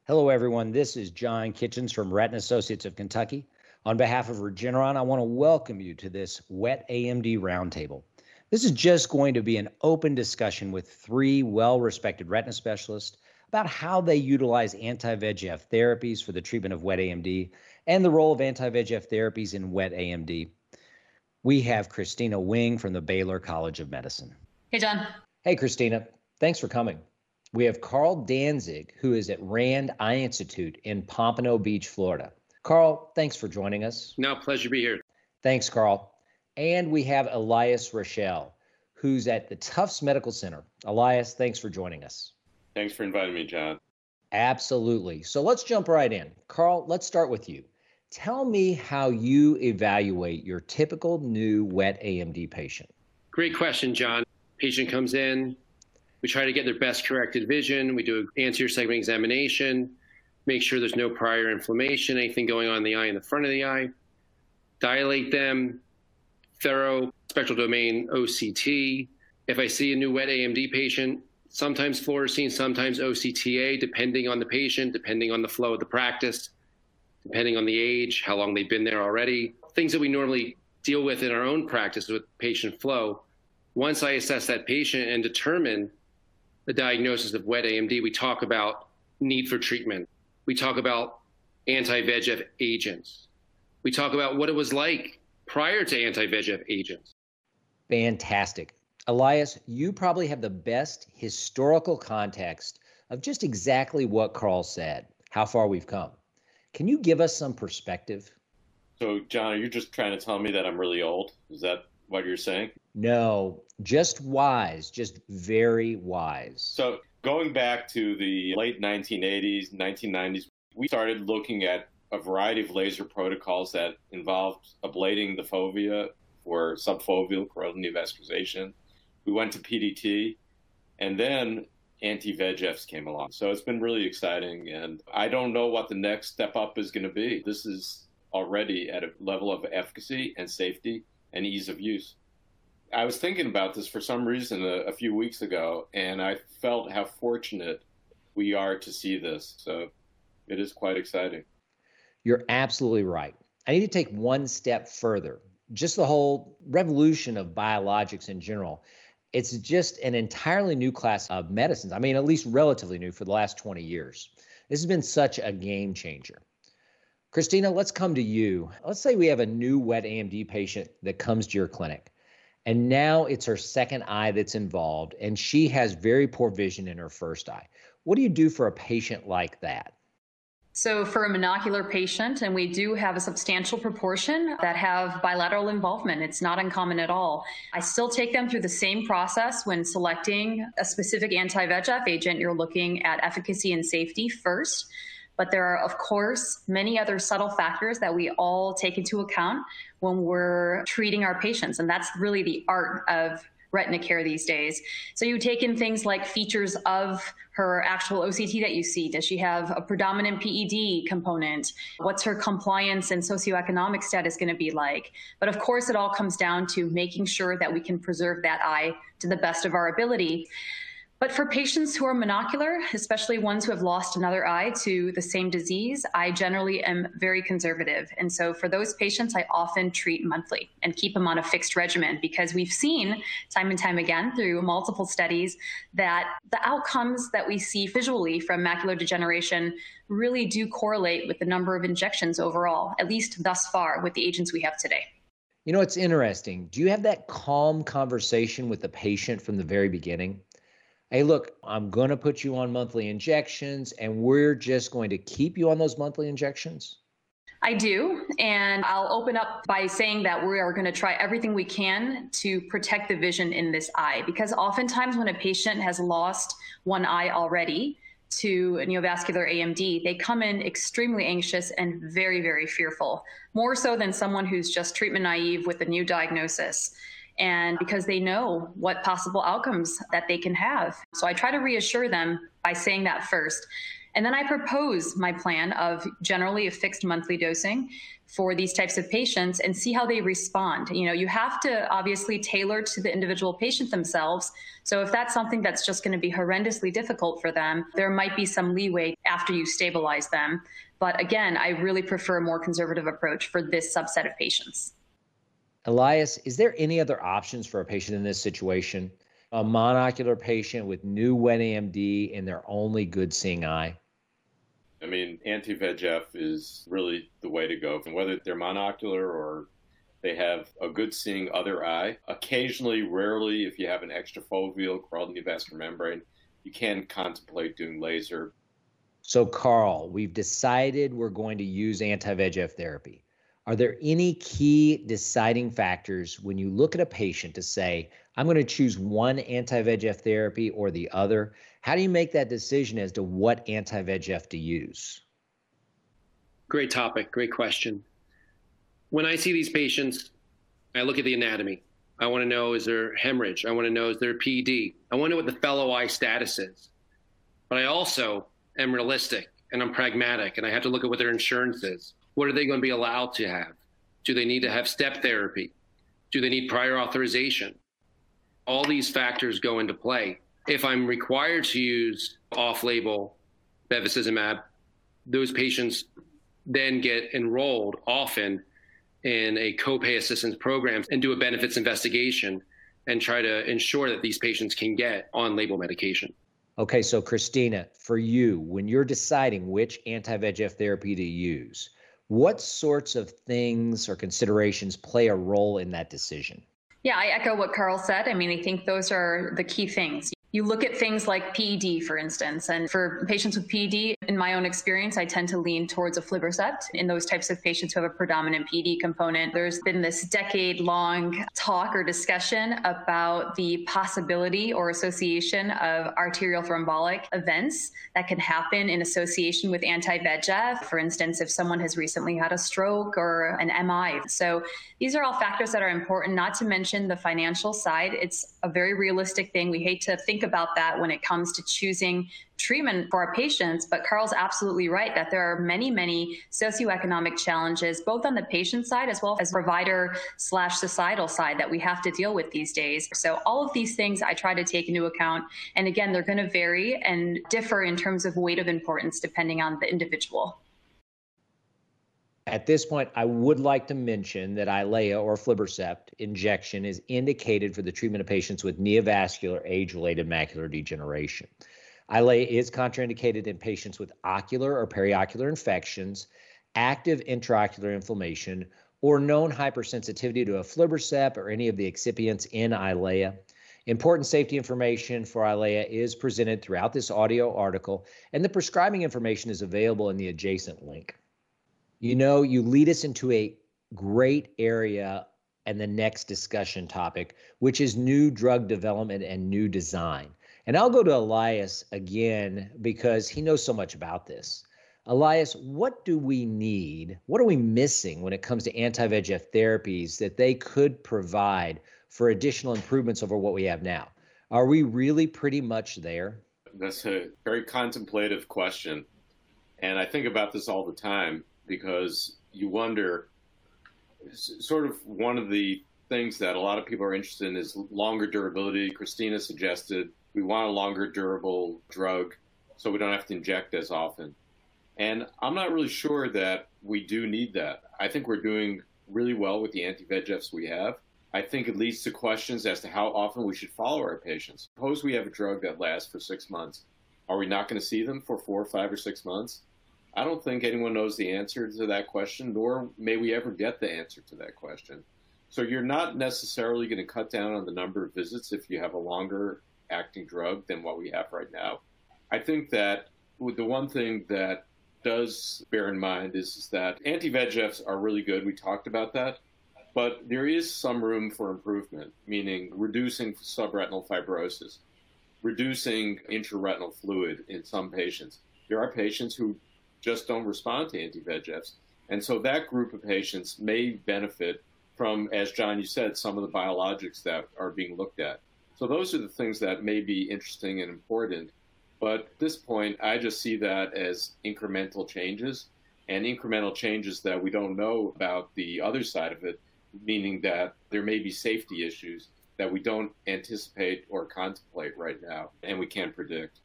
Hello, everyone. This is John Kitchens from Retina Associates of Kentucky. On behalf of Regeneron, I want to welcome you to this wet AMD roundtable. This is just going to be an open discussion with three well-respected retina specialists about how they utilize anti-VEGF therapies for the treatment of wet AMD and the role of anti-VEGF therapies in wet AMD. We have Christina Wing from the Baylor College of Medicine. Hey, John. Hey, Christina. Thanks for coming. We have Carl Danzig, who is at Rand Eye Institute in Pompano Beach, Florida. Carl, thanks for joining us. No, pleasure to be here. Thanks, Carl. And we have Elias Rochelle, who's at the Tufts Medical Center. Elias, thanks for joining us. Thanks for inviting me, John. Absolutely. So let's jump right in. Carl, let's start with you. Tell me how you evaluate your typical new wet AMD patient. Great question, John. Patient comes in. We try to get their best corrected vision. We do an anterior segment examination, make sure there's no prior inflammation, anything going on in the eye in the front of the eye, dilate them, thorough spectral domain OCT. If I see a new wet AMD patient, sometimes fluorescein, sometimes OCTA, depending on the patient, depending on the flow of the practice, depending on the age, how long they've been there already. Things that we normally deal with in our own practice with patient flow. Once I assess that patient and determine the diagnosis of wet AMD, we talk about need for treatment. We talk about anti-VEGF agents. We talk about what it was like prior to anti-VEGF agents. Fantastic. Elias, you probably have the best historical context of just exactly what Carl said, how far we've come. Can you give us some perspective? So, John, are you just trying to tell me that I'm really old? Is that what you're saying? No, just wise, just very wise. So going back to the late 1980s, 1990s, we started looking at a variety of laser protocols that involved ablating the fovea for subfoveal choroidal neovascularization. We went to PDT, and then anti-VEGFs came along. So it's been really exciting, and I don't know what the next step up is going to be. This is already at a level of efficacy and safety and ease of use. I was thinking about this for some reason a few weeks ago, and I felt how fortunate we are to see this. So it is quite exciting. You're absolutely right. I need to take one step further. Just the whole revolution of biologics in general. It's just an entirely new class of medicines. I mean, at least relatively new for the last 20 years. This has been such a game changer. Christina, let's come to you. Let's say we have a new wet AMD patient that comes to your clinic, and now it's her second eye that's involved, and she has very poor vision in her first eye. What do you do for a patient like that? So for a monocular patient, and we do have a substantial proportion that have bilateral involvement, it's not uncommon at all. I still take them through the same process when selecting a specific anti-VEGF agent. You're looking at efficacy and safety first. But there are, of course, many other subtle factors that we all take into account when we're treating our patients. And that's really the art of retina care these days. So you take in things like features of her actual OCT that you see. Does she have a predominant PED component? What's her compliance and socioeconomic status going to be like? But of course, it all comes down to making sure that we can preserve that eye to the best of our ability. But for patients who are monocular, especially ones who have lost another eye to the same disease, I generally am very conservative. And so for those patients, I often treat monthly and keep them on a fixed regimen, because we've seen time and time again through multiple studies that the outcomes that we see visually from macular degeneration really do correlate with the number of injections overall, at least thus far with the agents we have today. You know, it's interesting. Do you have that calm conversation with the patient from the very beginning? Hey, look, I'm going to put you on monthly injections, and we're just going to keep you on those monthly injections? I do, and I'll open up by saying that we are going to try everything we can to protect the vision in this eye, because oftentimes when a patient has lost one eye already to neovascular AMD, they come in extremely anxious and very, very fearful, more so than someone who's just treatment naive with a new diagnosis. And because they know what possible outcomes that they can have. So I try to reassure them by saying that first. And then I propose my plan of generally a fixed monthly dosing for these types of patients and see how they respond. You have to obviously tailor to the individual patient themselves. So if that's something that's just going to be horrendously difficult for them, there might be some leeway after you stabilize them. But again, I really prefer a more conservative approach for this subset of patients. Elias, is there any other options for a patient in this situation? A monocular patient with new wet AMD in their only good seeing eye? I mean, anti-VEGF is really the way to go. And whether they're monocular or they have a good seeing other eye, occasionally, rarely, if you have an extrafoveal choroidal neovascular membrane, you can contemplate doing laser. So, Carl, we've decided we're going to use anti-VEGF therapy. Are there any key deciding factors when you look at a patient to say, I'm going to choose one anti-VEGF therapy or the other? How do you make that decision as to what anti-VEGF to use? Great topic, great question. When I see these patients, I look at the anatomy. I want to know, is there hemorrhage? I want to know, is there PD? I want to know what the fellow eye status is. But I also am realistic and I'm pragmatic, and I have to look at what their insurance is. What are they going to be allowed to have? Do they need to have step therapy? Do they need prior authorization? All these factors go into play. If I'm required to use off-label bevacizumab, those patients then get enrolled often in a copay assistance program and do a benefits investigation and try to ensure that these patients can get on-label medication. Okay, so Christina, for you, when you're deciding which anti-VEGF therapy to use, what sorts of things or considerations play a role in that decision? Yeah, I echo what Carl said. I mean, I think those are the key things. You look at things like PED, for instance, and for patients with PED, in my own experience, I tend to lean towards aflibercept in those types of patients who have a predominant PED component. There's been this decade-long talk or discussion about the possibility or association of arterial thrombotic events that can happen in association with anti-VEGF. For instance, if someone has recently had a stroke or an MI. So these are all factors that are important, not to mention the financial side. It's a very realistic thing. We hate to think about that when it comes to choosing treatment for our patients, but Carl's absolutely right that there are many, many socioeconomic challenges, both on the patient side as well as provider/societal side that we have to deal with these days. So all of these things I try to take into account. And again, they're going to vary and differ in terms of weight of importance depending on the individual. At this point, I would like to mention that Eylea or aflibercept injection is indicated for the treatment of patients with neovascular age-related macular degeneration. Eylea is contraindicated in patients with ocular or periocular infections, active intraocular inflammation, or known hypersensitivity to aflibercept or any of the excipients in Eylea. Important safety information for Eylea is presented throughout this audio article, and the prescribing information is available in the adjacent link. You know, you lead us into a great area and the next discussion topic, which is new drug development and new design. And I'll go to Elias again because he knows so much about this. Elias, what do we need? What are we missing when it comes to anti-VEGF therapies that they could provide for additional improvements over what we have now? Are we really pretty much there? That's a very contemplative question. And I think about this all the time, because you wonder, sort of one of the things that a lot of people are interested in is longer durability. Christina suggested we want a longer durable drug so we don't have to inject as often. And I'm not really sure that we do need that. I think we're doing really well with the anti-VEGFs we have. I think it leads to questions as to how often we should follow our patients. Suppose we have a drug that lasts for 6 months. Are we not going to see them for 4, 5, or 6 months? I don't think anyone knows the answer to that question, nor may we ever get the answer to that question. So you're not necessarily going to cut down on the number of visits if you have a longer acting drug than what we have right now. I think that the one thing that does bear in mind is that anti-VEGFs are really good. We talked about that. But there is some room for improvement, meaning reducing subretinal fibrosis, reducing intraretinal fluid in some patients. There are patients who just don't respond to anti-VEGFs. And so that group of patients may benefit from, as John, you said, some of the biologics that are being looked at. So those are the things that may be interesting and important. But at this point, I just see that as incremental changes, and incremental changes that we don't know about the other side of it, meaning that there may be safety issues that we don't anticipate or contemplate right now, and we can't predict.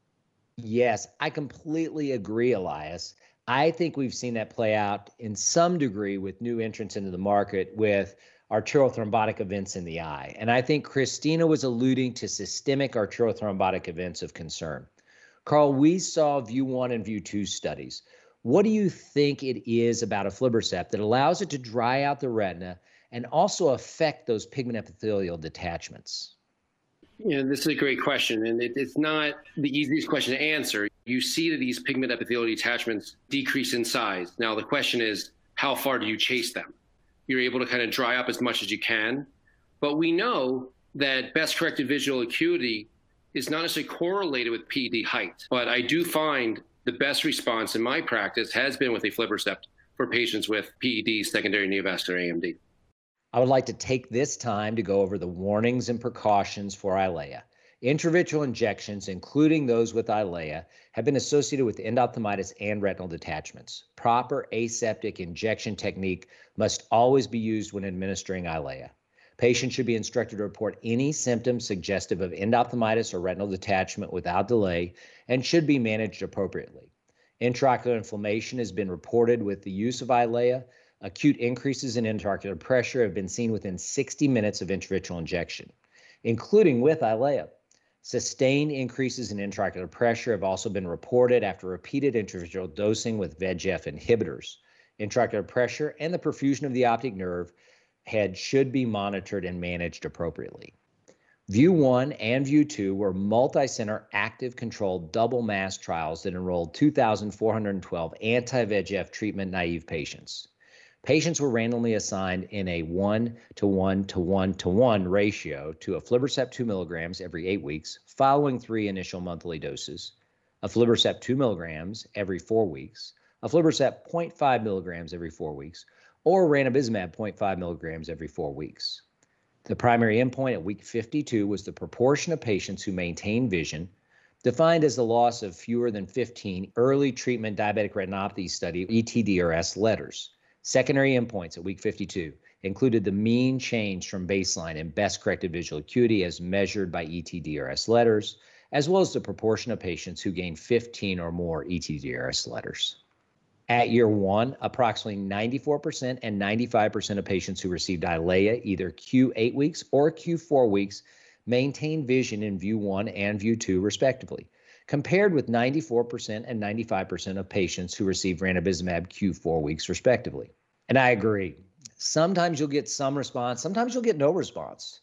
Yes, I completely agree, Elias. I think we've seen that play out in some degree with new entrants into the market with arterial thrombotic events in the eye. And I think Christina was alluding to systemic arterial thrombotic events of concern. Carl, we saw View 1 and View 2 studies. What do you think it is about aflibercept that allows it to dry out the retina and also affect those pigment epithelial detachments? Yeah, this is a great question, and it's not the easiest question to answer. You see that these pigment epithelial detachments decrease in size. Now, the question is, how far do you chase them? You're able to kind of dry up as much as you can, but we know that best corrected visual acuity is not necessarily correlated with PED height. But I do find the best response in my practice has been with aflibercept for patients with PED, secondary neovascular AMD. I would like to take this time to go over the warnings and precautions for Eylea. Intravitreal injections, including those with Eylea, have been associated with endophthalmitis and retinal detachments. Proper aseptic injection technique must always be used when administering Eylea. Patients should be instructed to report any symptoms suggestive of endophthalmitis or retinal detachment without delay and should be managed appropriately. Intraocular inflammation has been reported with the use of Eylea. Acute increases in intraocular pressure have been seen within 60 minutes of intravitreal injection, including with Eylea. Sustained increases in intraocular pressure have also been reported after repeated intravitreal dosing with VEGF inhibitors. Intraocular pressure and the perfusion of the optic nerve head should be monitored and managed appropriately. View 1 and View 2 were multi-center active controlled double mass trials that enrolled 2,412 anti-VEGF treatment naive patients. Patients were randomly assigned in a 1:1:1:1 ratio to aflibercept 2 milligrams every 8 weeks following 3 initial monthly doses, aflibercept 2 milligrams every 4 weeks, aflibercept 0.5 milligrams every 4 weeks, or ranibizumab 0.5 milligrams every 4 weeks. The primary endpoint at week 52 was the proportion of patients who maintained vision, defined as the loss of fewer than 15 early treatment diabetic retinopathy study ETDRS letters. Secondary endpoints at week 52 included the mean change from baseline in best corrected visual acuity as measured by ETDRS letters, as well as the proportion of patients who gained 15 or more ETDRS letters. At year 1, approximately 94% and 95% of patients who received Eylea, either Q8 weeks or Q4 weeks, maintained vision in View 1 and View 2, respectively, compared with 94% and 95% of patients who received ranibizumab Q4 weeks, respectively. And I agree. Sometimes you'll get some response, sometimes you'll get no response.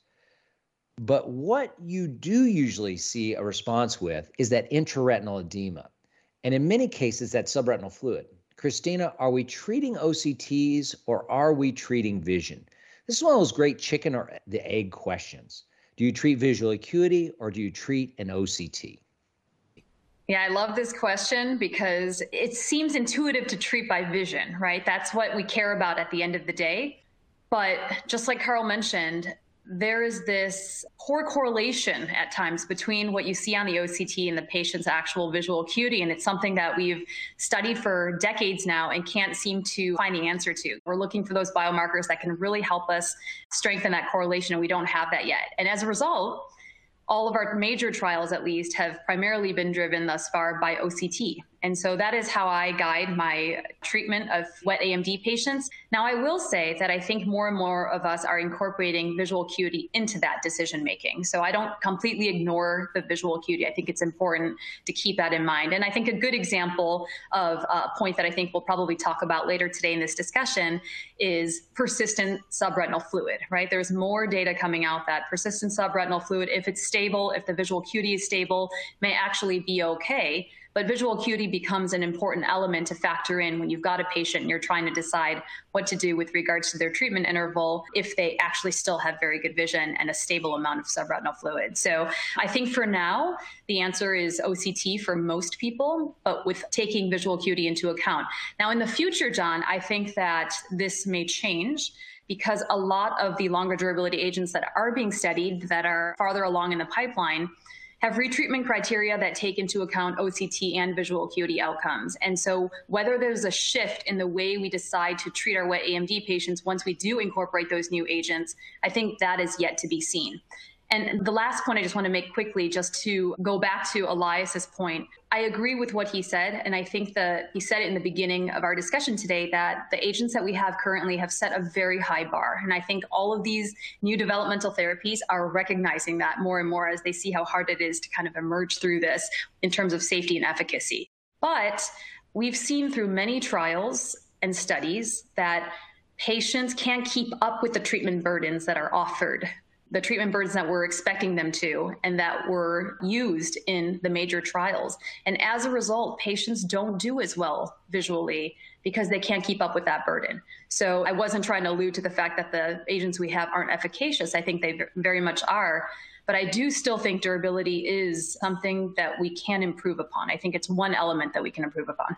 But what you do usually see a response with is that intraretinal edema. And in many cases, that subretinal fluid. Christina, are we treating OCTs or are we treating vision? This is one of those great chicken or the egg questions. Do you treat visual acuity or do you treat an OCT? Yeah, I love this question because it seems intuitive to treat by vision, right? That's what we care about at the end of the day. But just like Carl mentioned, there is this poor correlation at times between what you see on the OCT and the patient's actual visual acuity. And it's something that we've studied for decades now and can't seem to find the answer to. We're looking for those biomarkers that can really help us strengthen that correlation, and we don't have that yet. And as a result, all of our major trials, at least, have primarily been driven thus far by OCT. And so that is how I guide my treatment of wet AMD patients. Now, I will say that I think more and more of us are incorporating visual acuity into that decision making. So I don't completely ignore the visual acuity. I think it's important to keep that in mind. And I think a good example of a point that I think we'll probably talk about later today in this discussion is persistent subretinal fluid, right? There's more data coming out that persistent subretinal fluid, if it's stable, if the visual acuity is stable, may actually be okay. But visual acuity becomes an important element to factor in when you've got a patient and you're trying to decide what to do with regards to their treatment interval if they actually still have very good vision and a stable amount of subretinal fluid. So I think for now, the answer is OCT for most people, but with taking visual acuity into account. Now, in the future, John, I think that this may change because a lot of the longer durability agents that are being studied that are farther along in the pipeline have retreatment criteria that take into account OCT and visual acuity outcomes. And so whether there's a shift in the way we decide to treat our wet AMD patients once we do incorporate those new agents, I think that is yet to be seen. And the last point I just want to make quickly, just to go back to Elias's point, I agree with what he said. And I think that he said it in the beginning of our discussion today, that the agents that we have currently have set a very high bar. And I think all of these new developmental therapies are recognizing that more and more as they see how hard it is to kind of emerge through this in terms of safety and efficacy. But we've seen through many trials and studies that patients can't keep up with the treatment burdens that are offered, the treatment burdens that we're expecting them to, and that were used in the major trials. And as a result, patients don't do as well visually because they can't keep up with that burden. So I wasn't trying to allude to the fact that the agents we have aren't efficacious. I think they very much are. But I do still think durability is something that we can improve upon. I think it's one element that we can improve upon.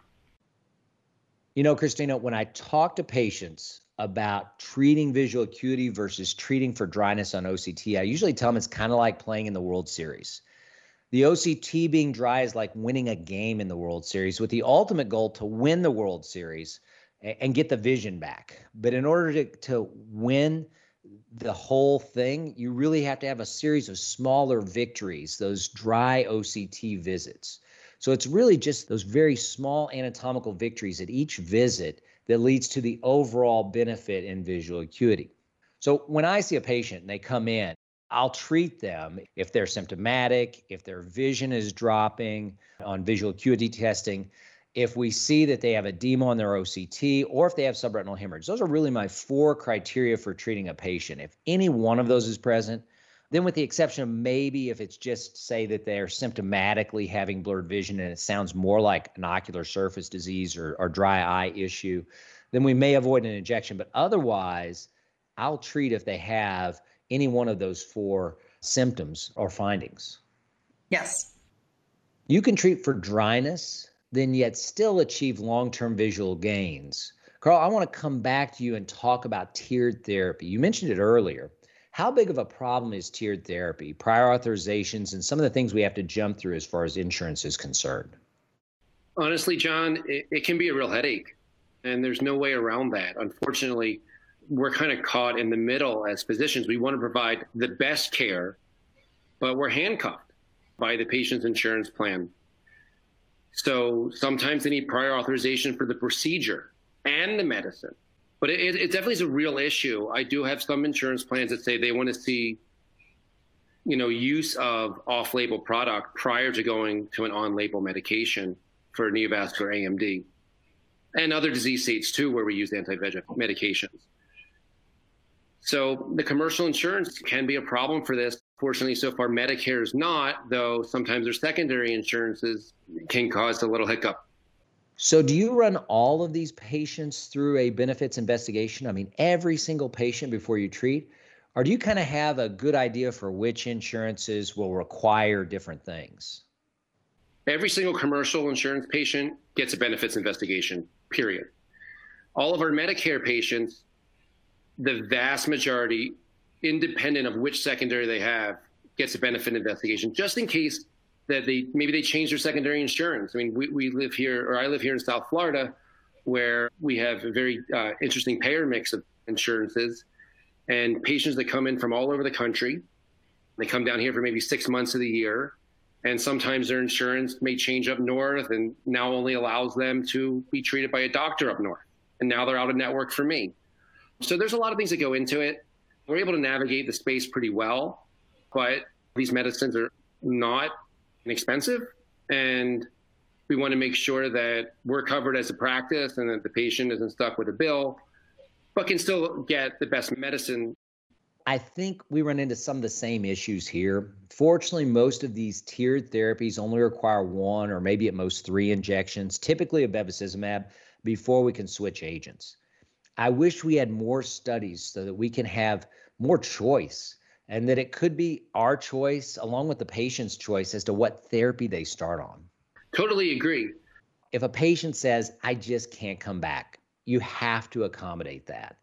You know, Christina, when I talk to patients about treating visual acuity versus treating for dryness on OCT, I usually tell them it's kind of like playing in the World Series. The OCT being dry is like winning a game in the World Series with the ultimate goal to win the World Series and get the vision back. But in order to win the whole thing, you really have to have a series of smaller victories, those dry OCT visits. So it's really just those very small anatomical victories at each visit that leads to the overall benefit in visual acuity. So when I see a patient and they come in, I'll treat them if they're symptomatic, if their vision is dropping on visual acuity testing, if we see that they have edema on their OCT, or if they have subretinal hemorrhage. Those are really my 4 criteria for treating a patient. If any one of those is present, then with the exception of maybe if it's just say that they're symptomatically having blurred vision and it sounds more like an ocular surface disease or dry eye issue, then we may avoid an injection. But otherwise, I'll treat if they have any one of those 4 symptoms or findings. Yes. You can treat for dryness, then yet still achieve long-term visual gains. Carl, I want to come back to you and talk about tiered therapy. You mentioned it earlier. How big of a problem is tiered therapy, prior authorizations, and some of the things we have to jump through as far as insurance is concerned? Honestly, John, it can be a real headache, and there's no way around that. Unfortunately, we're kind of caught in the middle as physicians. We want to provide the best care, but we're handcuffed by the patient's insurance plan. So sometimes they need prior authorization for the procedure and the medicine. But it definitely is a real issue. I do have some insurance plans that say they want to see, use of off-label product prior to going to an on-label medication for neovascular AMD and other disease states too, where we use anti-VEGF medications. So the commercial insurance can be a problem for this. Fortunately, so far, Medicare is not, though sometimes their secondary insurances can cause a little hiccup. So do you run all of these patients through a benefits investigation? I mean, every single patient before you treat? Or do you kind of have a good idea for which insurances will require different things? Every single commercial insurance patient gets a benefits investigation, period. All of our Medicare patients, the vast majority, independent of which secondary they have, gets a benefit investigation, just in case that maybe they change their secondary insurance. I mean, we live here, or I live here in South Florida, where we have a very interesting payer mix of insurances, and patients that come in from all over the country, they come down here for maybe 6 months of the year, and sometimes their insurance may change up north and now only allows them to be treated by a doctor up north. And now they're out of network for me. So there's a lot of things that go into it. We're able to navigate the space pretty well, but these medicines are not inexpensive, and we want to make sure that we're covered as a practice and that the patient isn't stuck with a bill, but can still get the best medicine. I think we run into some of the same issues here. Fortunately, most of these tiered therapies only require 1 or maybe at most 3 injections, typically of bevacizumab, before we can switch agents. I wish we had more studies so that we can have more choice, and that it could be our choice along with the patient's choice as to what therapy they start on. Totally agree. If a patient says, I just can't come back, you have to accommodate that.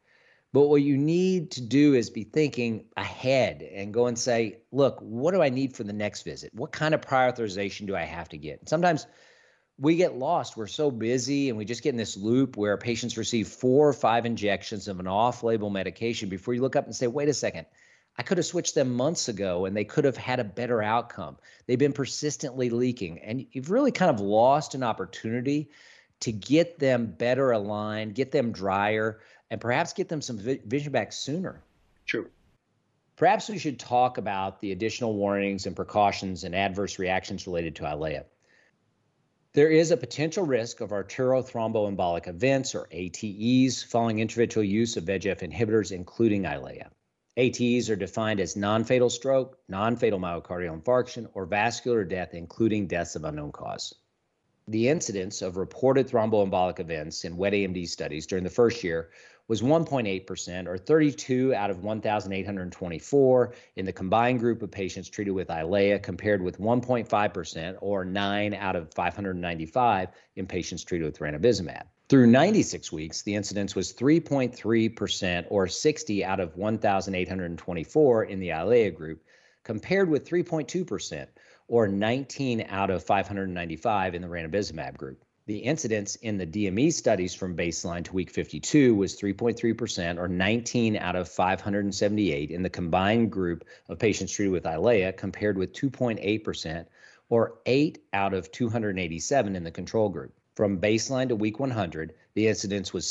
But what you need to do is be thinking ahead and go and say, look, what do I need for the next visit? What kind of prior authorization do I have to get? Sometimes we get lost. We're so busy and we just get in this loop where patients receive 4 or 5 injections of an off-label medication before you look up and say, wait a second, I could have switched them months ago and they could have had a better outcome. They've been persistently leaking. And you've really kind of lost an opportunity to get them better aligned, get them drier, and perhaps get them some vision back sooner. True. Perhaps we should talk about the additional warnings and precautions and adverse reactions related to Eylea. There is a potential risk of arterial thromboembolic events, or ATEs, following intravitreal use of VEGF inhibitors, including Eylea. ATEs are defined as non-fatal stroke, non-fatal myocardial infarction, or vascular death, including deaths of unknown cause. The incidence of reported thromboembolic events in wet AMD studies during the first year was 1.8%, or 32 out of 1,824 in the combined group of patients treated with Eylea, compared with 1.5%, or 9 out of 595 in patients treated with ranibizumab. Through 96 weeks, the incidence was 3.3%, or 60 out of 1,824 in the Eylea group, compared with 3.2%, or 19 out of 595 in the ranibizumab group. The incidence in the DME studies from baseline to week 52 was 3.3%, or 19 out of 578 in the combined group of patients treated with Eylea, compared with 2.8%, or 8 out of 287 in the control group. From baseline to week 100, the incidence was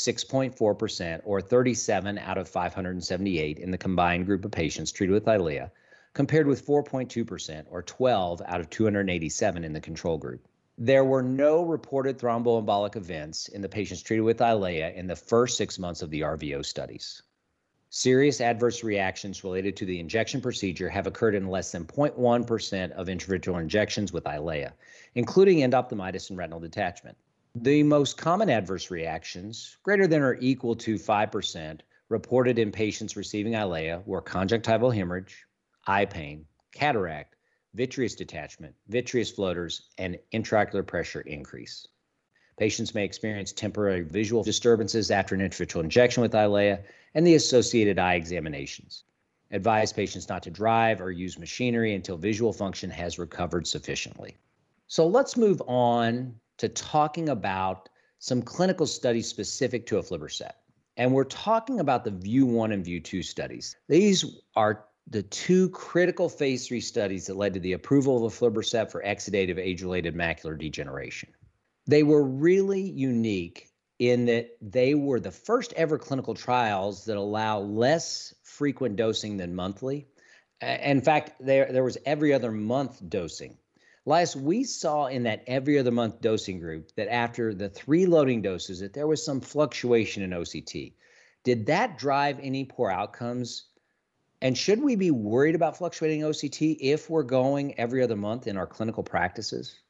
6.4%, or 37 out of 578 in the combined group of patients treated with Eylea, compared with 4.2%, or 12 out of 287 in the control group. There were no reported thromboembolic events in the patients treated with Eylea in the first 6 months of the RVO studies. Serious adverse reactions related to the injection procedure have occurred in less than 0.1% of intravitreal injections with Eylea, including endophthalmitis and retinal detachment. The most common adverse reactions, greater than or equal to 5%, reported in patients receiving Eylea were conjunctival hemorrhage, eye pain, cataract, vitreous detachment, vitreous floaters, and intraocular pressure increase. Patients may experience temporary visual disturbances after an intravitreal injection with Eylea and the associated eye examinations. Advise patients not to drive or use machinery until visual function has recovered sufficiently. So let's move on to talking about some clinical studies specific to aflibercept. And we're talking about the VIEW 1 and VIEW 2 studies. These are the 2 critical phase 3 studies that led to the approval of aflibercept for exudative age-related macular degeneration. They were really unique in that they were the first ever clinical trials that allow less frequent dosing than monthly. In fact, there was every other month dosing. Elias, we saw in that every other month dosing group that after the 3 loading doses that there was some fluctuation in OCT. Did that drive any poor outcomes? And should we be worried about fluctuating OCT if we're going every other month in our clinical practices?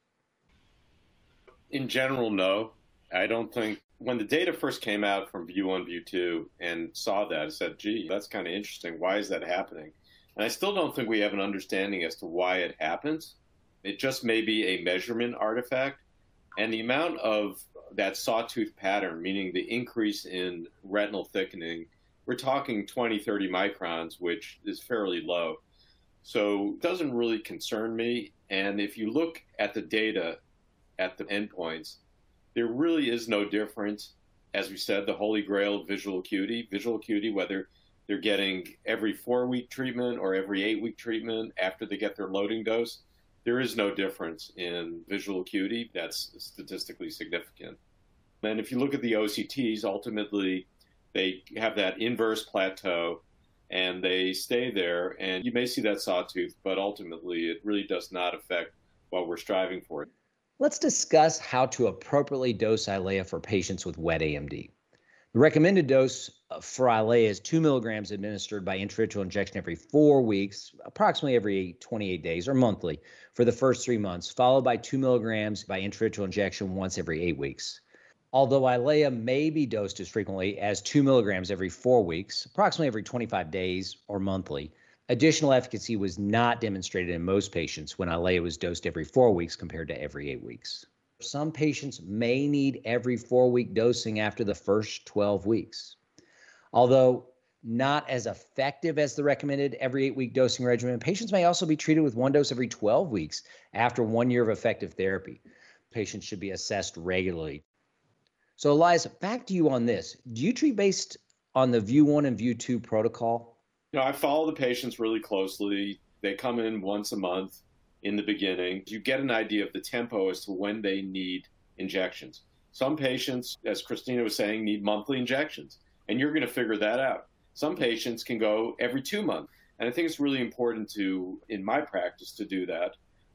In general, no. I don't think when the data first came out from VIEW 1, VIEW 2 and saw that, I said, gee, that's kind of interesting. Why is that happening? And I still don't think we have an understanding as to why it happens. It just may be a measurement artifact. And the amount of that sawtooth pattern, meaning the increase in retinal thickening, we're talking 20, 30 microns, which is fairly low. So it doesn't really concern me. And if you look at the data at the endpoints, there really is no difference. As we said, the holy grail of visual acuity, whether they're getting every 4-week treatment or every 8-week treatment after they get their loading dose, there is no difference in visual acuity that's statistically significant. And if you look at the OCTs, ultimately, they have that inverse plateau and they stay there. And you may see that sawtooth, but ultimately it really does not affect what we're striving for. Let's discuss how to appropriately dose Eylea for patients with wet AMD. The recommended dose for Eylea is 2 milligrams administered by intravitreal injection every 4 weeks, approximately every 28 days or monthly for the first 3 months, followed by 2 milligrams by intravitreal injection once every 8 weeks. Although Eylea may be dosed as frequently as 2 milligrams every 4 weeks, approximately every 25 days or monthly, additional efficacy was not demonstrated in most patients when Eylea was dosed every 4 weeks compared to every 8 weeks. Some patients may need every 4-week dosing after the first 12 weeks. Although not as effective as the recommended every 8-week dosing regimen, patients may also be treated with one dose every 12 weeks after 1 year of effective therapy. Patients should be assessed regularly. So Elias, back to you on this. Do you treat based on the View 1 and View 2 protocol? I follow the patients really closely. They come in once a month in the beginning. You get an idea of the tempo as to when they need injections. Some patients, as Christina was saying, need monthly injections, and you're going to figure that out. Some patients can go every 2 months. And I think it's really important to, in my practice, to do that.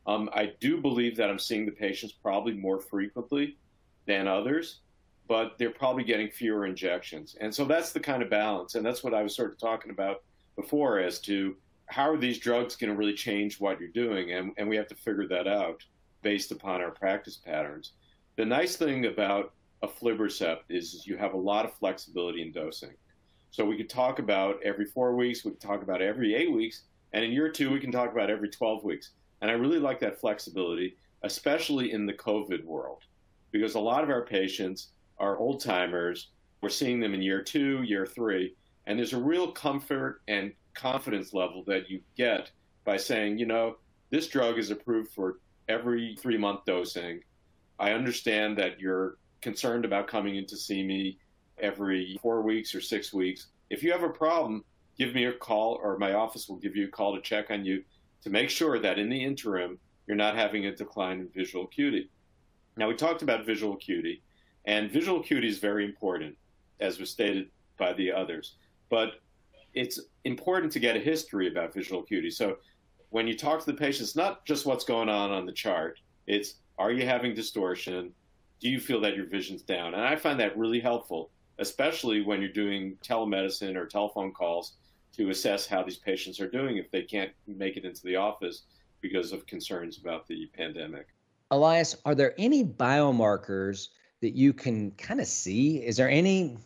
I do believe that I'm seeing the patients probably more frequently than others, but they're probably getting fewer injections. And so that's the kind of balance. And that's what I was sort of talking about before as to how are these drugs going to really change what you're doing. And we have to figure that out based upon our practice patterns. The nice thing about aflibercept is you have a lot of flexibility in dosing. So we could talk about every 4 weeks, we could talk about every 8 weeks, and in year 2, we can talk about every 12 weeks. And I really like that flexibility, especially in the COVID world, because a lot of our patients are old timers. We're seeing them in year 2, year 3, and there's a real comfort and confidence level that you get by saying, this drug is approved for every 3-month dosing. I understand that you're concerned about coming in to see me every 4 weeks or 6 weeks. If you have a problem, give me a call, or my office will give you a call to check on you to make sure that in the interim, you're not having a decline in visual acuity. Now, we talked about visual acuity, and visual acuity is very important, as was stated by the others. But it's important to get a history about visual acuity. So when you talk to the patients, not just what's going on the chart, it's, are you having distortion? Do you feel that your vision's down? And I find that really helpful, especially when you're doing telemedicine or telephone calls to assess how these patients are doing if they can't make it into the office because of concerns about the pandemic. Elias, are there any biomarkers that you can kind of see? Is there any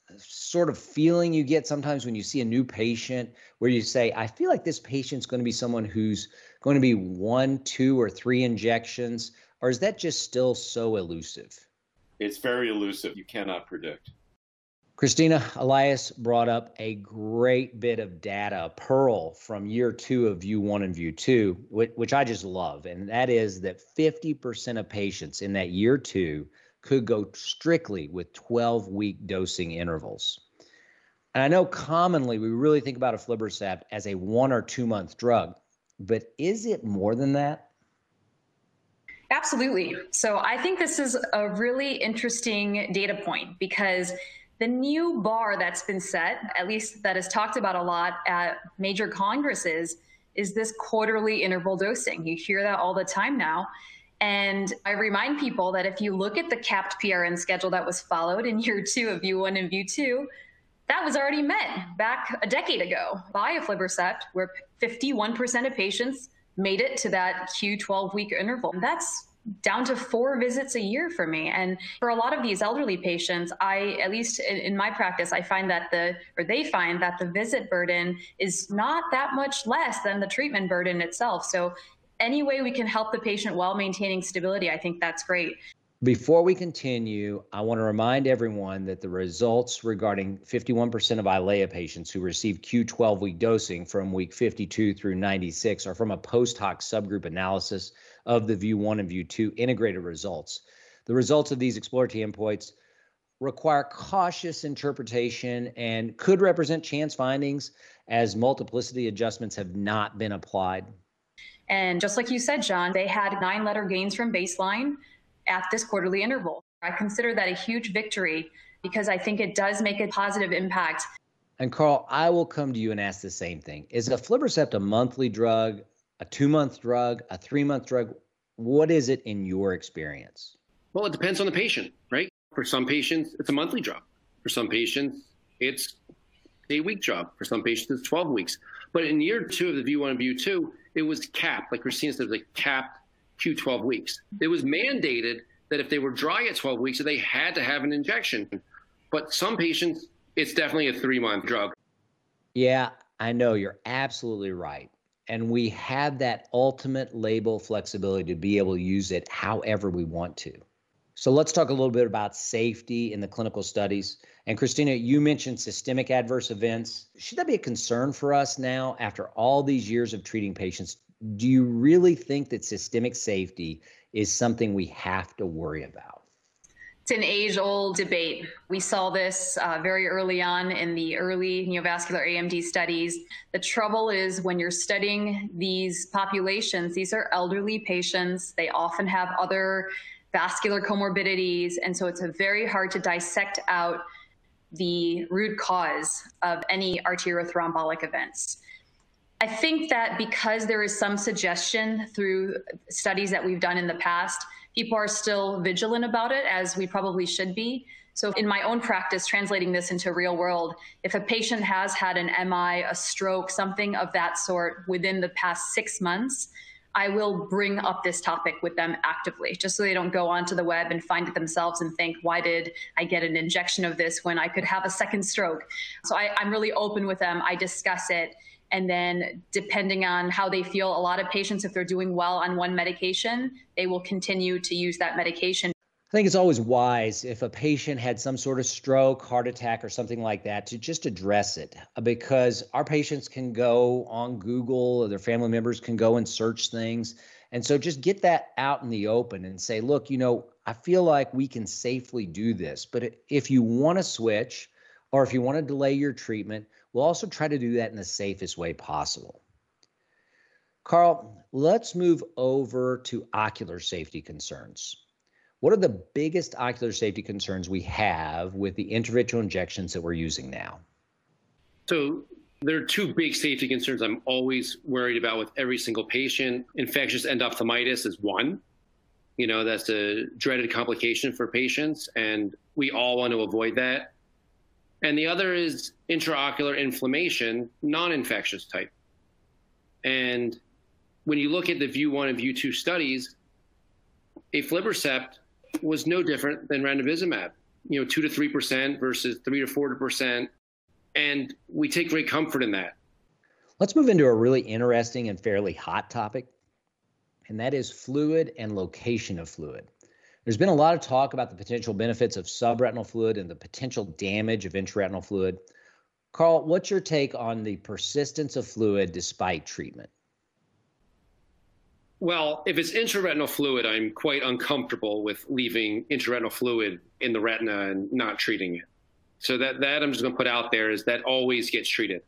sort of feeling you get sometimes when you see a new patient where you say, I feel like this patient's going to be someone who's going to be 1, 2, or 3 injections? Or is that just still so elusive? It's very elusive. You cannot predict. Christina, Elias brought up a great bit of data, a pearl from year 2 of View 1 and View 2, which I just love. And that is that 50% of patients in that year 2 could go strictly with 12-week dosing intervals. And I know commonly we really think about aflibercept as a 1 or 2 month drug, but is it more than that? Absolutely. So I think this is a really interesting data point because the new bar that's been set, at least that is talked about a lot at major congresses, is this quarterly interval dosing. You hear that all the time now. And I remind people that if you look at the capped PRN schedule that was followed in year 2 of View 1 and View 2, that was already met back a decade ago by aflibercept, where 51% of patients made it to that Q12-week interval. And that's down to 4 visits a year for me. And for a lot of these elderly patients, at least in my practice, I find that they find that the visit burden is not that much less than the treatment burden itself. So any way we can help the patient while maintaining stability, I think that's great. Before we continue, I want to remind everyone that the results regarding 51% of EYLEA patients who received Q12-week dosing from week 52 through 96 are from a post-hoc subgroup analysis of the View 1 and View 2 integrated results. The results of these exploratory endpoints require cautious interpretation and could represent chance findings as multiplicity adjustments have not been applied. And just like you said, John, they had 9-letter gains from baseline at this quarterly interval. I consider that a huge victory because I think it does make a positive impact. And Carl, I will come to you and ask the same thing. Is aflibercept a monthly drug, a 2-month drug, a 3-month drug? What is it in your experience? Well, it depends on the patient, right? For some patients, it's a monthly drug. For some patients, it's a week drug. For some patients, it's 12 weeks. But in year 2 of the View 1 and View 2, it was capped, like Christina said, it was like capped Q12 weeks. It was mandated that if they were dry at 12 weeks, that they had to have an injection. But some patients, it's definitely a 3-month drug. Yeah, I know you're absolutely right. And we have that ultimate label flexibility to be able to use it however we want to. So let's talk a little bit about safety in the clinical studies. And Christina, you mentioned systemic adverse events. Should that be a concern for us now after all these years of treating patients? Do you really think that systemic safety is something we have to worry about? It's an age-old debate. We saw this very early on in the early neovascular AMD studies. The trouble is when you're studying these populations, these are elderly patients. They often have other vascular comorbidities. And so it's very hard to dissect out the root cause of any arteriothrombotic events. I think that because there is some suggestion through studies that we've done in the past, people are still vigilant about it, as we probably should be. So in my own practice, translating this into real world, if a patient has had an MI, a stroke, something of that sort within the past 6 months, I will bring up this topic with them actively, just so they don't go onto the web and find it themselves and think, why did I get an injection of this when I could have a second stroke? So I'm really open with them. I discuss it. And then depending on how they feel, a lot of patients, if they're doing well on one medication, they will continue to use that medication. I think it's always wise if a patient had some sort of stroke, heart attack, or something like that to just address it, because our patients can go on Google, or their family members can go and search things. And so just get that out in the open and say, look, I feel like we can safely do this, but if you want to switch or if you want to delay your treatment, we'll also try to do that in the safest way possible. Carl, let's move over to ocular safety concerns. What are the biggest ocular safety concerns we have with the intravitreal injections that we're using now? So there are two big safety concerns I'm always worried about with every single patient. Infectious endophthalmitis is one. That's a dreaded complication for patients, and we all want to avoid that. And the other is intraocular inflammation, non-infectious type. And when you look at the VIEW 1 and VIEW 2 studies, aflibercept was no different than ranibizumab, 2 to 3% versus 3 to 4%. And we take great comfort in that. Let's move into a really interesting and fairly hot topic, and that is fluid and location of fluid. There's been a lot of talk about the potential benefits of subretinal fluid and the potential damage of intraretinal fluid. Carl, what's your take on the persistence of fluid despite treatment? Well, if it's intraretinal fluid, I'm quite uncomfortable with leaving intraretinal fluid in the retina and not treating it. So that I'm just going to put out there is that always gets treated.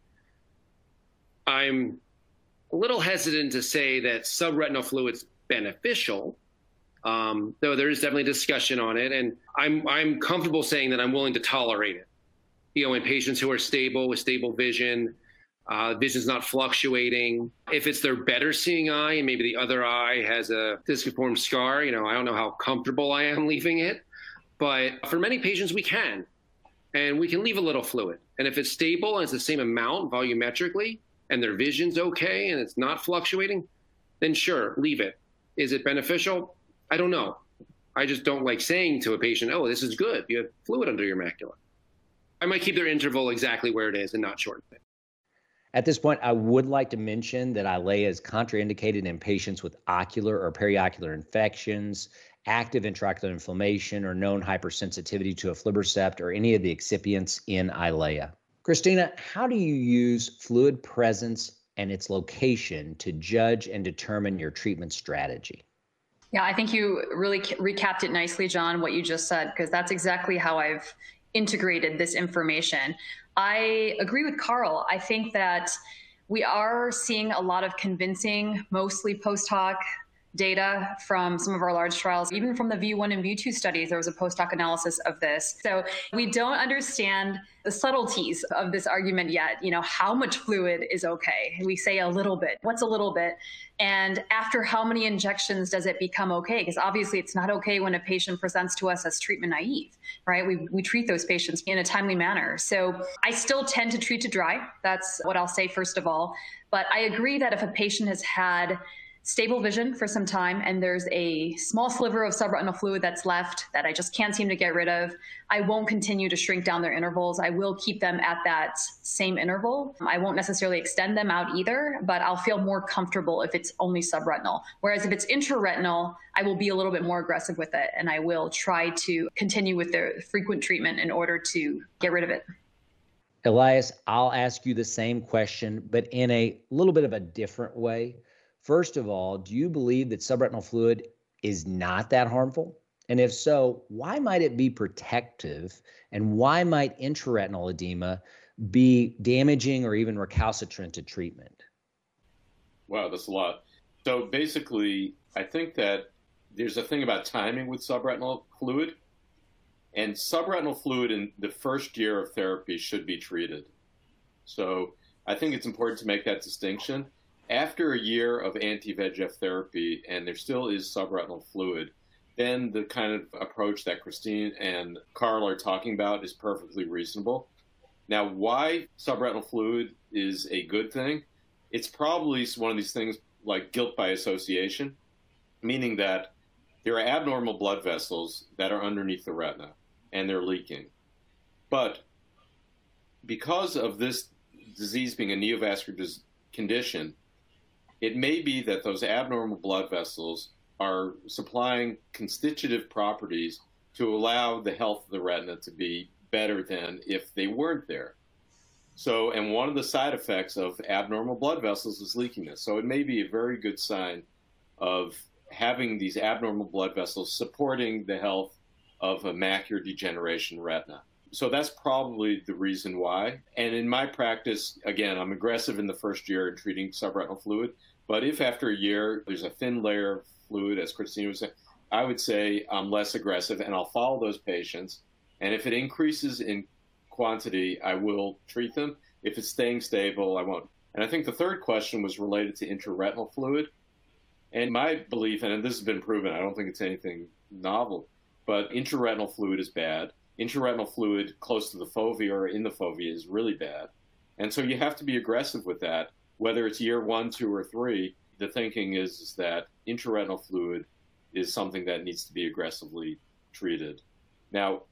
I'm a little hesitant to say that subretinal fluid's beneficial, though there is definitely discussion on it, and I'm comfortable saying that I'm willing to tolerate it. In patients who are stable with stable vision, vision's not fluctuating. If it's their better seeing eye and maybe the other eye has a disconformed scar, I don't know how comfortable I am leaving it, but for many patients we can, and we can leave a little fluid. And if it's stable and it's the same amount volumetrically, and their vision's okay and it's not fluctuating, then sure, leave it. Is it beneficial? I don't know. I just don't like saying to a patient, oh, this is good, you have fluid under your macula. I might keep their interval exactly where it is and not shorten it. At this point, I would like to mention that Eylea is contraindicated in patients with ocular or periocular infections, active intraocular inflammation, or known hypersensitivity to aflibercept or any of the excipients in Eylea. Christina, how do you use fluid presence and its location to judge and determine your treatment strategy? Yeah, I think you really recapped it nicely, John, what you just said, because that's exactly how I've integrated this information. I agree with Carl. I think that we are seeing a lot of convincing, mostly post hoc data from some of our large trials. Even from the VIEW 1 and VIEW 2 studies, there was a post hoc analysis of this. So we don't understand the subtleties of this argument yet. How much fluid is okay? We say a little bit. What's a little bit? And after how many injections does it become okay? Because obviously it's not okay when a patient presents to us as treatment naive, right? We treat those patients in a timely manner. So I still tend to treat to dry. That's what I'll say first of all. But I agree that if a patient has had stable vision for some time, and there's a small sliver of subretinal fluid that's left that I just can't seem to get rid of, I won't continue to shrink down their intervals. I will keep them at that same interval. I won't necessarily extend them out either, but I'll feel more comfortable if it's only subretinal. Whereas if it's intraretinal, I will be a little bit more aggressive with it, and I will try to continue with the frequent treatment in order to get rid of it. Elias, I'll ask you the same question, but in a little bit of a different way. First of all, do you believe that subretinal fluid is not that harmful? And if so, why might it be protective? And why might intraretinal edema be damaging or even recalcitrant to treatment? Wow, that's a lot. So basically, I think that there's a thing about timing with subretinal fluid. And subretinal fluid in the first year of therapy should be treated. So I think it's important to make that distinction. After a year of anti-VEGF therapy and there still is subretinal fluid, then the kind of approach that Christine and Carl are talking about is perfectly reasonable. Now, why subretinal fluid is a good thing? It's probably one of these things like guilt by association, meaning that there are abnormal blood vessels that are underneath the retina and they're leaking. But because of this disease being a neovascular condition, it may be that those abnormal blood vessels are supplying constitutive properties to allow the health of the retina to be better than if they weren't there. So, and one of the side effects of abnormal blood vessels is leakiness. So it may be a very good sign of having these abnormal blood vessels supporting the health of a macular degeneration retina. So that's probably the reason why. And in my practice, again, I'm aggressive in the first year in treating subretinal fluid. But if after a year there's a thin layer of fluid, as Christine was saying, I would say I'm less aggressive and I'll follow those patients. And if it increases in quantity, I will treat them. If it's staying stable, I won't. And I think the third question was related to intraretinal fluid. And my belief, and this has been proven, I don't think it's anything novel, but intraretinal fluid is bad. Intraretinal fluid close to the fovea or in the fovea is really bad. And so you have to be aggressive with that. Whether it's year 1, 2, or 3, the thinking is that intraretinal fluid is something that needs to be aggressively treated. Now,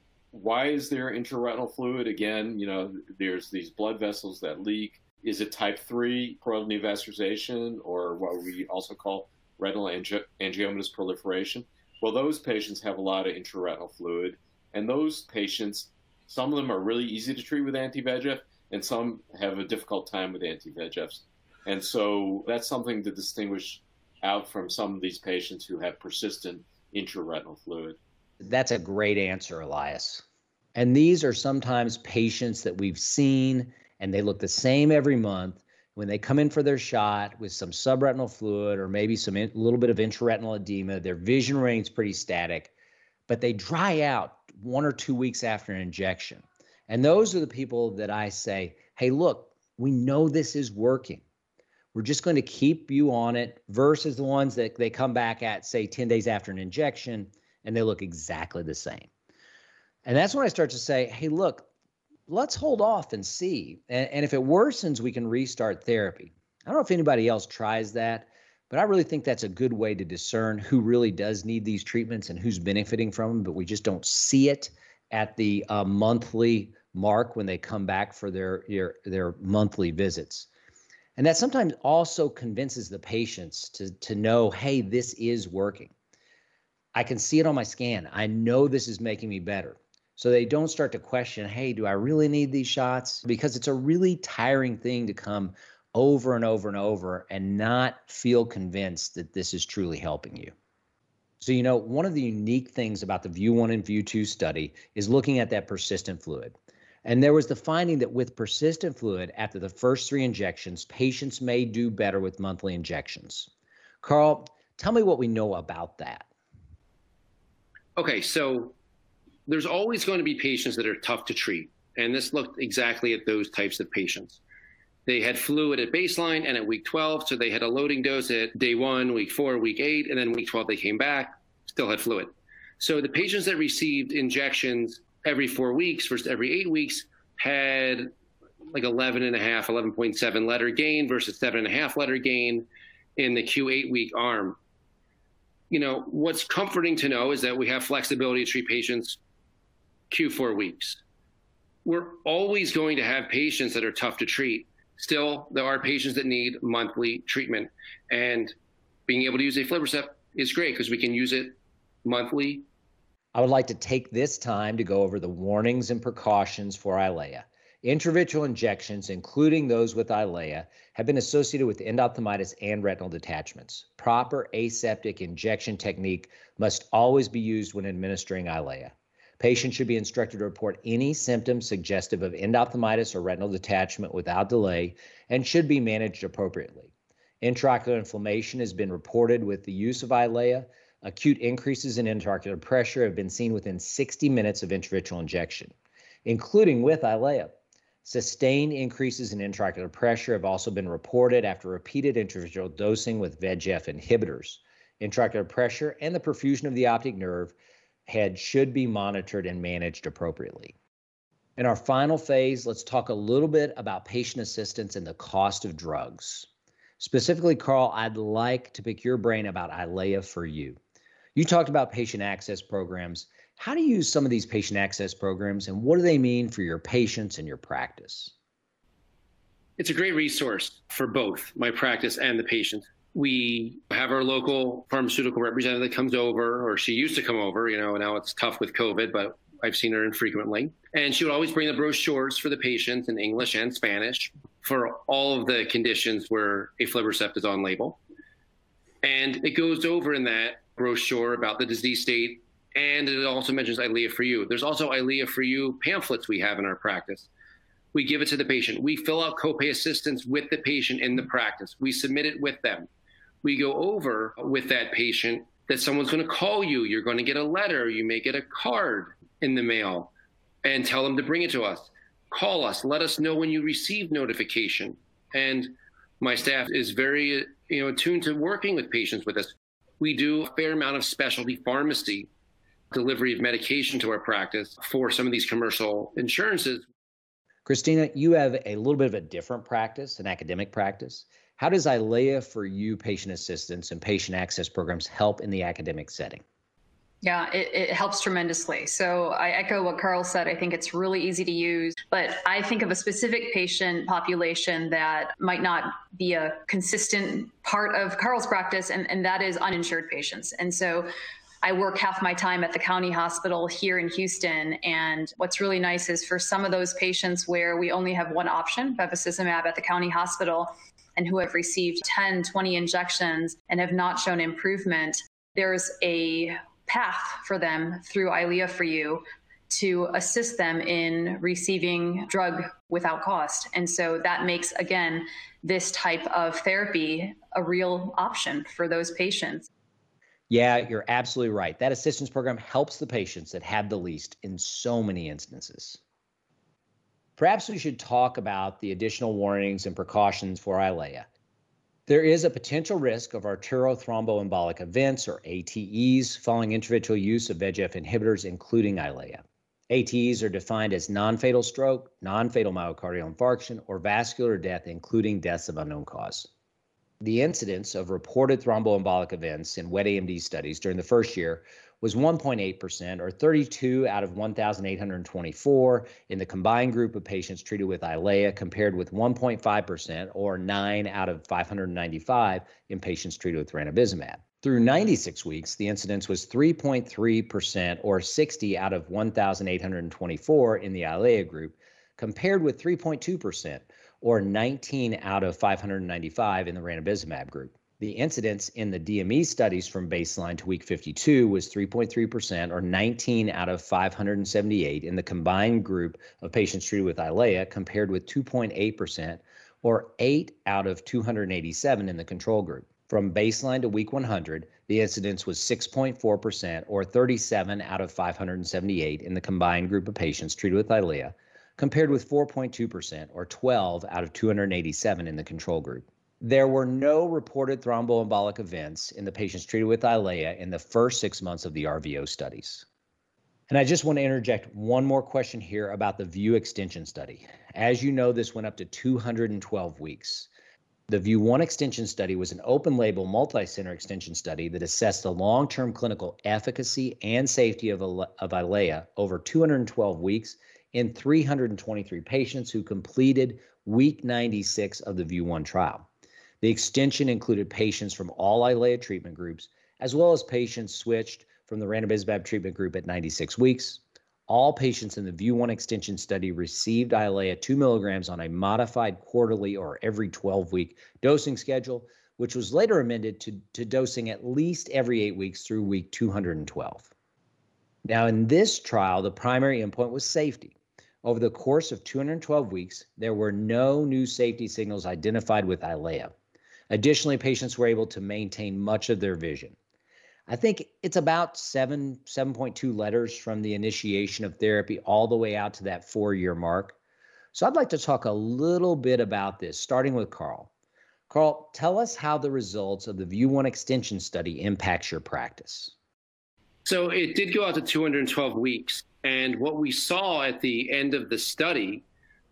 why is there intraretinal fluid? Again, there's these blood vessels that leak. Is it type 3 choroidal neovascularization, or what we also call retinal angiomatous proliferation? Well, those patients have a lot of intraretinal fluid, and those patients, some of them are really easy to treat with anti-VEGF, and some have a difficult time with anti-VEGFs. And so that's something to distinguish out from some of these patients who have persistent intraretinal fluid. That's a great answer, Elias. And these are sometimes patients that we've seen, and they look the same every month. When they come in for their shot with some subretinal fluid or maybe a little bit of intraretinal edema, their vision remains pretty static, but they dry out 1 or 2 weeks after an injection. And those are the people that I say, hey, look, we know this is working. We're just going to keep you on it, versus the ones that they come back at, say, 10 days after an injection, and they look exactly the same. And that's when I start to say, hey, look, let's hold off and see. And if it worsens, we can restart therapy. I don't know if anybody else tries that, but I really think that's a good way to discern who really does need these treatments and who's benefiting from them, but we just don't see it at the monthly mark when they come back for their monthly visits. And that sometimes also convinces the patients to know, hey, this is working. I can see it on my scan. I know this is making me better. So they don't start to question, hey, do I really need these shots? Because it's a really tiring thing to come over and over and over and not feel convinced that this is truly helping you. So, one of the unique things about the VIEW 1 and VIEW 2 study is looking at that persistent fluid. And there was the finding that with persistent fluid, after the first 3 injections, patients may do better with monthly injections. Carl, tell me what we know about that. Okay, so there's always going to be patients that are tough to treat. And this looked exactly at those types of patients. They had fluid at baseline and at week 12, so they had a loading dose at day 1, week 4, week 8, and then week 12 they came back, still had fluid. So the patients that received injections every 4 weeks versus every 8 weeks had like 11.7 letter gain versus 7.5 letter gain. in the Q8-week arm. What's comforting to know is that we have flexibility to treat patients Q4 weeks. We're always going to have patients that are tough to treat. Still, there are patients that need monthly treatment. And being able to use aflibercept is great because we can use it monthly. I would like to take this time to go over the warnings and precautions for Eylea. Intravitreal injections, including those with Eylea, have been associated with endophthalmitis and retinal detachments. Proper aseptic injection technique must always be used when administering Eylea. Patients should be instructed to report any symptoms suggestive of endophthalmitis or retinal detachment without delay and should be managed appropriately. Intraocular inflammation has been reported with the use of Eylea. Acute increases in intraocular pressure have been seen within 60 minutes of intravitreal injection, including with Eylea. Sustained increases in intraocular pressure have also been reported after repeated intravitreal dosing with VEGF inhibitors. Intraocular pressure and the perfusion of the optic nerve head should be monitored and managed appropriately. In our final phase, let's talk a little bit about patient assistance and the cost of drugs. Specifically, Carl, I'd like to pick your brain about Eylea for You. You talked about patient access programs. How do you use some of these patient access programs, and what do they mean for your patients and your practice? It's a great resource for both my practice and the patient. We have our local pharmaceutical representative that comes over, or she used to come over, now it's tough with COVID, but I've seen her infrequently. And she would always bring the brochures for the patient in English and Spanish for all of the conditions where aflibercept is on label. And it goes over in that brochure about the disease state, and it also mentions Eylea for You. There's also Eylea for You pamphlets we have in our practice. We give it to the patient. We fill out copay assistance with the patient in the practice. We submit it with them. We go over with that patient that someone's going to call you. You're going to get a letter. You may get a card in the mail, and tell them to bring it to us. Call us. Let us know when you receive notification. And my staff is very attuned to working with patients with this. We do a fair amount of specialty pharmacy delivery of medication to our practice for some of these commercial insurances. Christina, you have a little bit of a different practice, an academic practice. How does Eylea for You patient assistance and patient access programs help in the academic setting? Yeah, it helps tremendously. So I echo what Carl said. I think it's really easy to use, but I think of a specific patient population that might not be a consistent part of Carl's practice, and that is uninsured patients. And so I work half my time at the county hospital here in Houston. And what's really nice is for some of those patients where we only have one option, bevacizumab at the county hospital, and who have received 10, 20 injections and have not shown improvement, there's a path for them through Eylea for You to assist them in receiving drug without cost. And so that makes, again, this type of therapy a real option for those patients. Yeah, you're absolutely right. That assistance program helps the patients that have the least in so many instances. Perhaps we should talk about the additional warnings and precautions for Eylea. There is a potential risk of arterial thromboembolic events, or ATEs, following intravitreal use of VEGF inhibitors, including Eylea. ATEs are defined as non-fatal stroke, non-fatal myocardial infarction, or vascular death, including deaths of unknown cause. The incidence of reported thromboembolic events in wet AMD studies during the first year was 1.8%, or 32 out of 1,824 in the combined group of patients treated with Eylea, compared with 1.5%, or 9 out of 595 in patients treated with ranibizumab. Through 96 weeks, the incidence was 3.3%, or 60 out of 1,824 in the Eylea group, compared with 3.2%, or 19 out of 595 in the ranibizumab group. The incidence in the DME studies from baseline to week 52 was 3.3%, or 19 out of 578 in the combined group of patients treated with Eylea, compared with 2.8%, or 8 out of 287 in the control group. From baseline to week 100, the incidence was 6.4%, or 37 out of 578 in the combined group of patients treated with Eylea, compared with 4.2%, or 12 out of 287 in the control group. There were no reported thromboembolic events in the patients treated with Eylea in the first 6 months of the RVO studies. And I just want to interject one more question here about the VIEW extension study. As you know, this went up to 212 weeks. The VIEW 1 extension study was an open-label, multi-center extension study that assessed the long-term clinical efficacy and safety of EYLEA over 212 weeks in 323 patients who completed week 96 of the VIEW 1 trial. The extension included patients from all EYLEA treatment groups, as well as patients switched from the ranibizumab treatment group at 96 weeks. All patients in the VIEW 1 extension study received EYLEA 2 milligrams on a modified quarterly or every 12-week dosing schedule, which was later amended to dosing at least every 8 weeks through week 212. Now, in this trial, the primary endpoint was safety. Over the course of 212 weeks, there were no new safety signals identified with EYLEA. Additionally, patients were able to maintain much of their vision. I think it's about 7.2 letters from the initiation of therapy all the way out to that 4-year mark. So I'd like to talk a little bit about this, starting with Carl. Carl, tell us how the results of the VIEW 1 extension study impacts your practice. So it did go out to 212 weeks. And what we saw at the end of the study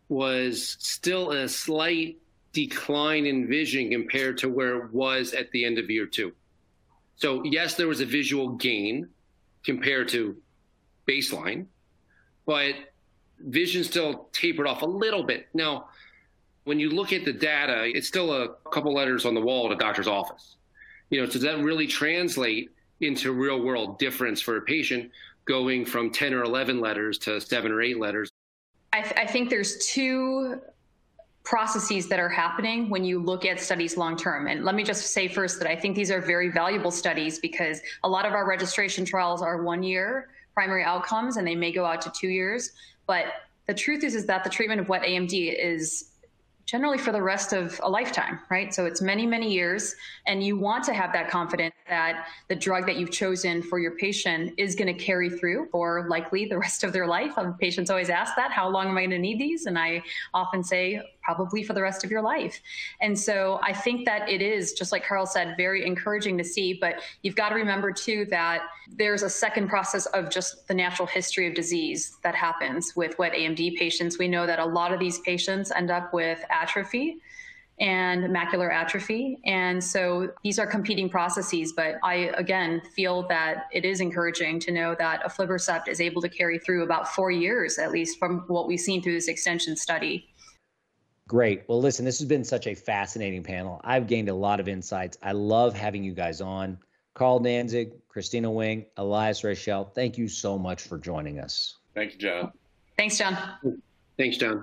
was still a slight decline in vision compared to where it was at the end of year 2. So yes, there was a visual gain compared to baseline, but vision still tapered off a little bit. Now, when you look at the data, it's still a couple letters on the wall at a doctor's office. So does that really translate into real world difference for a patient going from 10 or 11 letters to 7 or 8 letters? I think there's two processes that are happening when you look at studies long-term. And let me just say first that I think these are very valuable studies because a lot of our registration trials are 1-year primary outcomes and they may go out to 2 years. But the truth is that the treatment of wet AMD is generally for the rest of a lifetime, right? So it's many, many years, and you want to have that confidence that the drug that you've chosen for your patient is going to carry through for likely the rest of their life. Patients always ask that, how long am I going to need these? And I often say, probably for the rest of your life. And so I think that it is, just like Carl said, very encouraging to see, but you've got to remember too that there's a second process of just the natural history of disease that happens with wet AMD patients. We know that a lot of these patients end up with atrophy and macular atrophy. And so these are competing processes, but I, again, feel that it is encouraging to know that aflibercept is able to carry through about 4 years, at least from what we've seen through this extension study. Great. Well, listen, this has been such a fascinating panel. I've gained a lot of insights. I love having you guys on. Carl Danzig, Christina Wing, Elias Rachel, thank you so much for joining us. Thank you, John. Thanks, John. Thanks, John.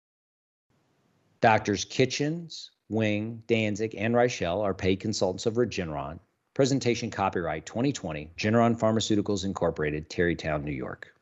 Doctors Kitchens, Wing, Danzig, and Reichel are paid consultants of Regeneron. Presentation copyright 2020, Regeneron Pharmaceuticals Incorporated, Tarrytown, New York.